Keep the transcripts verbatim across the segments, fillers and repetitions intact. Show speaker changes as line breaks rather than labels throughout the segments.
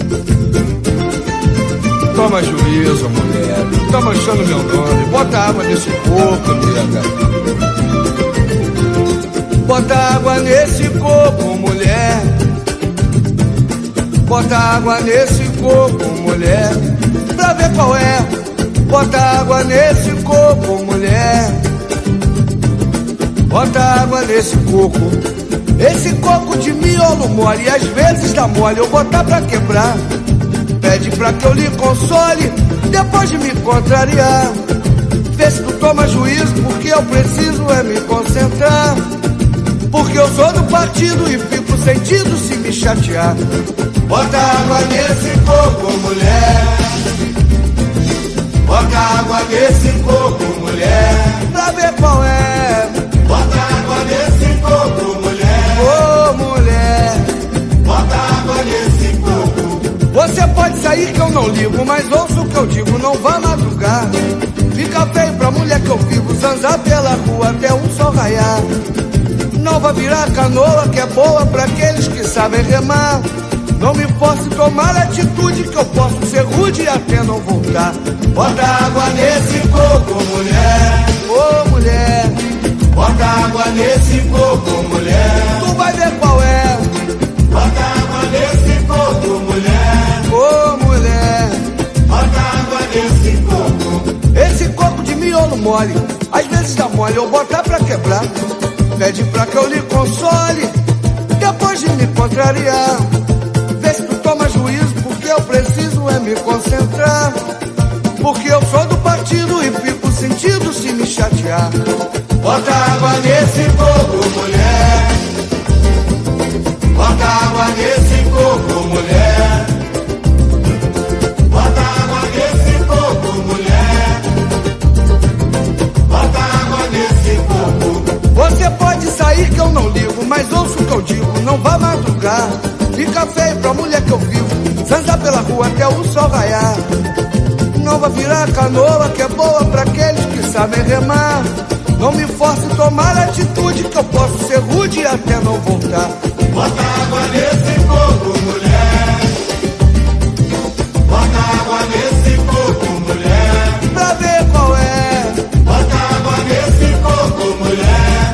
Toma juízo, mulher, tá manchando meu nome. Bota água nesse coco, nega. Bota água nesse coco, mulher. Bota água nesse coco, mulher, pra ver qual é. Bota água nesse coco, mulher. Bota água nesse coco. Esse coco de miolo mole, às vezes dá mole eu botar pra quebrar. Pede pra que eu lhe console, depois de me contrariar. Vê se tu toma juízo, porque eu preciso é me concentrar. Porque eu sou do partido e fico sentido se me chatear. Bota água nesse coco, mulher. Bota água nesse coco, mulher, pra ver qual é. Bota água nesse coco, mulher. Ô, mulher, bota água nesse coco. Você pode sair que eu não ligo, mas ouço o que eu digo, não vá madrugar. Fica feio pra mulher que eu vivo, zanzar pela rua até o sol raiar. Não vai virar canoa que é boa pra aqueles que sabem remar. Não me posso tomar atitude que eu posso ser rude e até não voltar. Bota água nesse coco, mulher. Ô, oh, mulher, bota água nesse coco, mulher. Tu vai ver qual é. Bota água nesse coco, mulher. Ô, oh, mulher, bota água nesse coco. Esse coco de miolo mole, às vezes dá mole eu botar pra quebrar. Pede pra que eu lhe console, depois de me contrariar. Vê se tu toma juízo, porque eu preciso é me concentrar. Porque eu sou do partido e fico sentido se me chatear. Bota água nesse coco, mulher. Bota água nesse coco, mulher. Bota água nesse coco, mulher. Bota água nesse coco. Você pode sair que eu não ligo, mas ouço o que eu digo, não vá madrugar. Fica feio pra mulher que eu vivo, zanzar pela rua até o sol raiar. Não vai virar canoa que é boa pra aqueles que sabem remar. Não me force a tomar atitude que eu posso ser rude e até não voltar. Bota água nesse coco, mulher. Bota água nesse coco, mulher, pra ver qual é. Bota água nesse coco, mulher.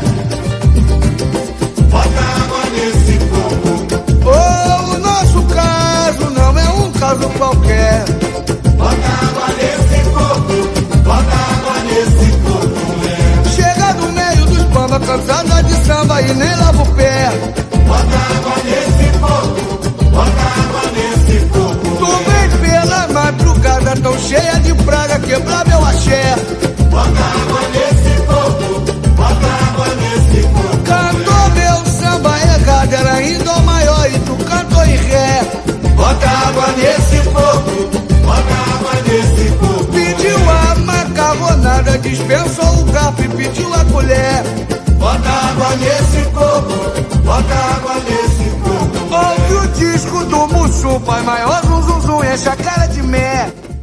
Bota água nesse coco. Oh, o nosso caso não é um caso qualquer. Bota água nesse coco. Bota água nesse coco, mulher. Chega no meio dos bamba, cansada de samba e nem lava o pé. Bota água nesse coco. Bota água nesse coco. Tu vem pela madrugada tão cheia de praga quebrar meu axé. Bota água nesse coco. Bota água nesse coco. Cantou meu samba errado, era em dó maior e tu cantou em ré. Bota água nesse coco. Bota água nesse coco. Pediu a macarronada, dispensou o garfo e pediu a colher. Bota água nesse coco. Bota água nesse coco. Ouve o disco do Mussum, faz maior zum zum zum, enche a cara de mé.